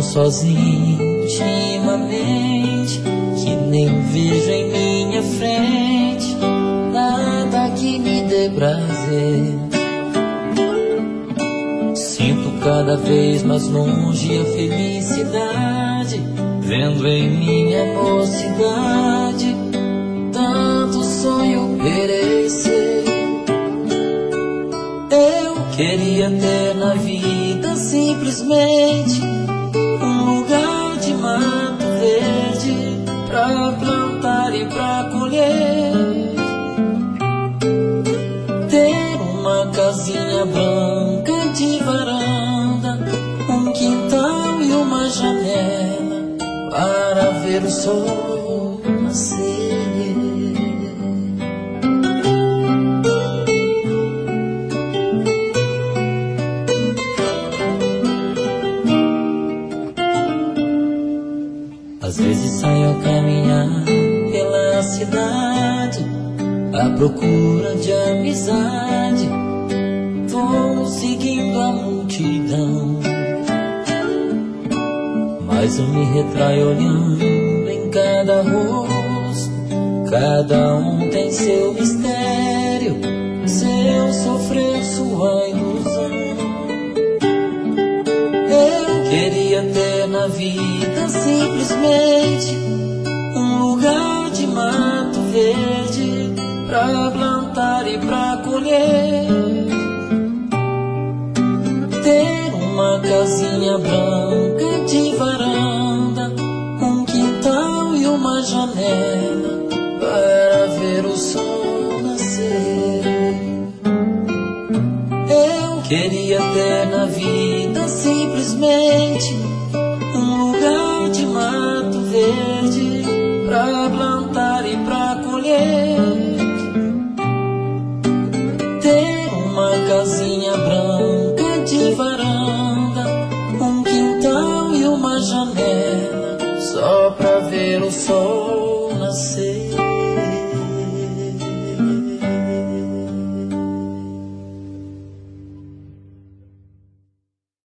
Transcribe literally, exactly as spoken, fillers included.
tão sozinho ultimamente, que nem vejo em minha frente nada que me dê prazer. Sinto cada vez mais longe a felicidade, vendo em minha mocidade tanto sonho perecer. Eu queria ter na vida simplesmente um lugar de mato verde pra plantar e pra colher, ter uma casinha branca de varanda, um quintal e uma janela para ver o sol nascer. Às vezes saio a caminhar pela cidade à procura de amizade, vou seguindo a multidão, mas eu me retraio olhando em cada rosto. Cada um tem seu mistério, seu sofrer, sua ilusão. Eu queria ter na vida simplesmente um lugar de mato verde pra plantar e pra colher, ter uma casinha branca de varanda, um quintal e uma janela para ver o sol nascer. Eu queria ter na vida simplesmente um lugar de mato verde pra plantar e pra colher, ter uma casinha branca de varanda, um quintal e uma janela só pra ver o sol